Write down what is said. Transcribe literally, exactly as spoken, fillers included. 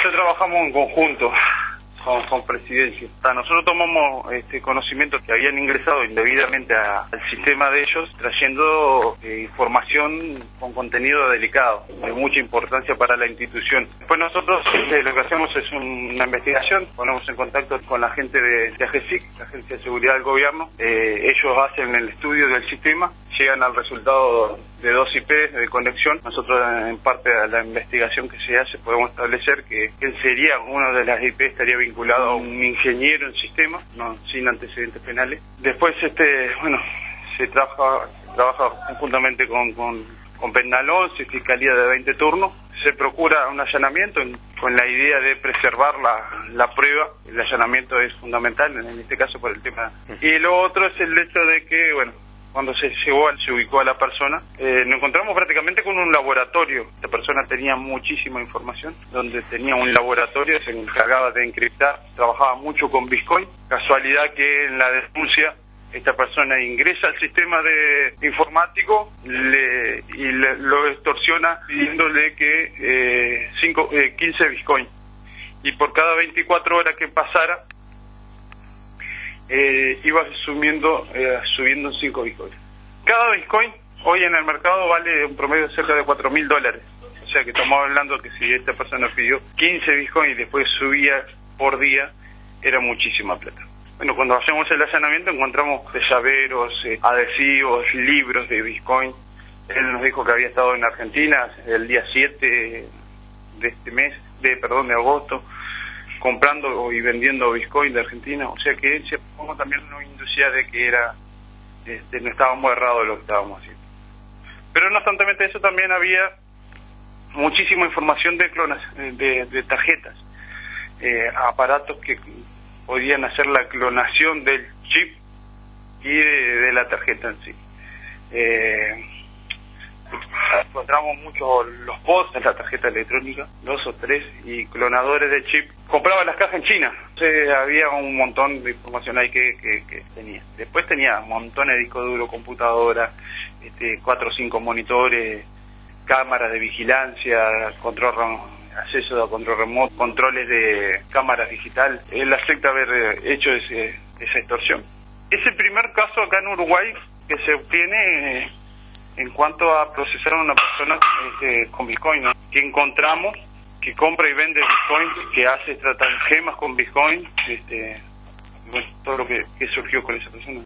Esto trabajamos en conjunto con, con Presidencia. O sea, nosotros tomamos este conocimiento que habían ingresado indebidamente a, al sistema de ellos, trayendo eh, información con contenido delicado, de mucha importancia para la institución. Después nosotros este, lo que hacemos es un, una investigación, ponemos en contacto con la gente de, de AGESIC, la Agencia de Seguridad del Gobierno. Eh, ellos hacen el estudio del sistema, llegan al resultado de dos I P de conexión. Nosotros, en parte de la investigación que se hace, podemos establecer que él sería, una de las I P estaría vinculado a un ingeniero en sistema, no, sin antecedentes penales. Después, este, bueno, se trabaja, se trabaja conjuntamente con, con, con Penal once, Fiscalía de veinte turnos. Se procura un allanamiento en, con la idea de preservar la, la prueba. El allanamiento es fundamental, en este caso por el tema. Y lo otro es el hecho de que, bueno, cuando se llegó, se ubicó a la persona, eh, nos encontramos prácticamente con un laboratorio. Esta persona tenía muchísima información, donde tenía un laboratorio, se encargaba de encriptar, trabajaba mucho con Bitcoin. Casualidad que en la denuncia esta persona ingresa al sistema de informático le, y le, lo extorsiona pidiéndole que eh, cinco, eh, quince Bitcoin. Y por cada veinticuatro horas que pasara, Eh, iba subiendo, eh, subiendo cinco bitcoins. Cada bitcoin hoy en el mercado vale un promedio de cerca de cuatro mil dólares. O sea que estamos hablando que si esta persona pidió quince bitcoins y después subía por día, era muchísima plata. Bueno, cuando hacemos el allanamiento encontramos llaveros, eh, adhesivos, libros de bitcoin. Él nos dijo que había estado en Argentina el día siete de este mes, de perdón, de agosto, comprando y vendiendo Bitcoin de Argentina, o sea que se pongo también nos inducía de que era, este, no estábamos errados de lo que estábamos haciendo. Pero no obstante eso, también había muchísima información de clonas, de, de tarjetas, eh, aparatos que podían hacer la clonación del chip y de, de la tarjeta en sí. Eh, encontramos muchos los pods en la tarjeta electrónica, dos o tres, y clonadores de chip. Compraba las cajas en China, entonces había un montón de información ahí que, que, que tenía. Después tenía montones de disco duro, computadora, este, cuatro o cinco monitores, cámaras de vigilancia, control, acceso a control remoto, controles de cámaras digital. Él acepta haber hecho ese, esa extorsión. Es el primer caso acá en Uruguay que se obtiene eh, en cuanto a procesar a una persona este, con Bitcoin, ¿no? Que encontramos que compra y vende Bitcoin, que hace tratar gemas con Bitcoin, este, bueno, todo lo que, que surgió con esa persona.